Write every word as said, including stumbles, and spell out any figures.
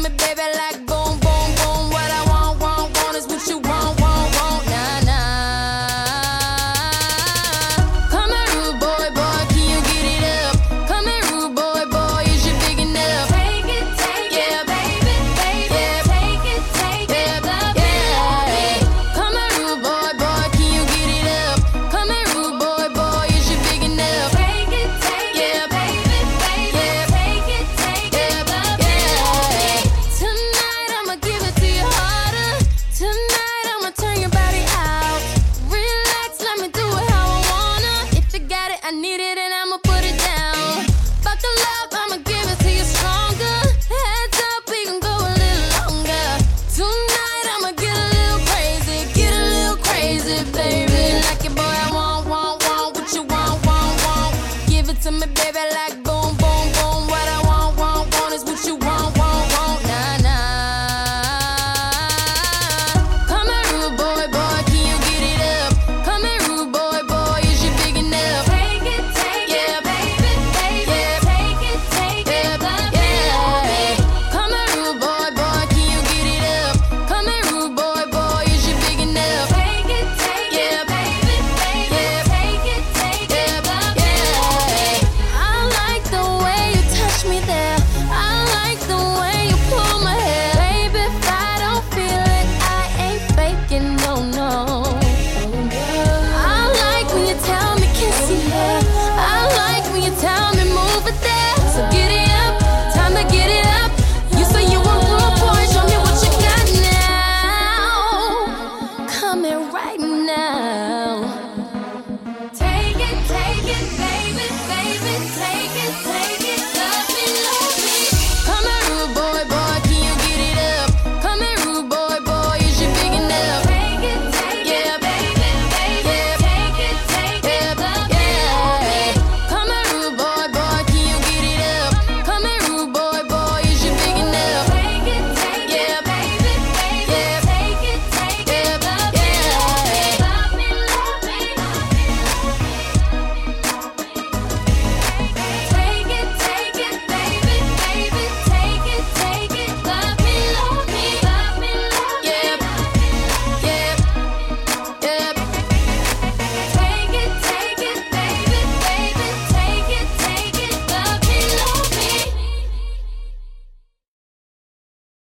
me, baby, like boom, boom, boom. What I want, want, want is what you want, want, want. Nah, nah. Come here, rude boy, boy, can you get it up? Come here, rude boy, boy, is you big enough? Take it, take it, baby, baby. Take it, take it, love it. Come here, rude boy, boy, can you get it up? Come here, rude boy, boy, is you big enough? Take it, take it, baby, baby. Take it, take it, love it. Tonight I'ma give it to you harder. Tonight I'ma turn your body out. Relax, let me do it how I wanna. If you got it, I need it, and I'ma put it down. Buckle up, I'ma give it to you stronger. Heads up, we can go a little longer. Tonight I'ma get a little crazy, get a little crazy, baby. Like it, boy, I want, want, want what you want, want, want. Give it to me, baby.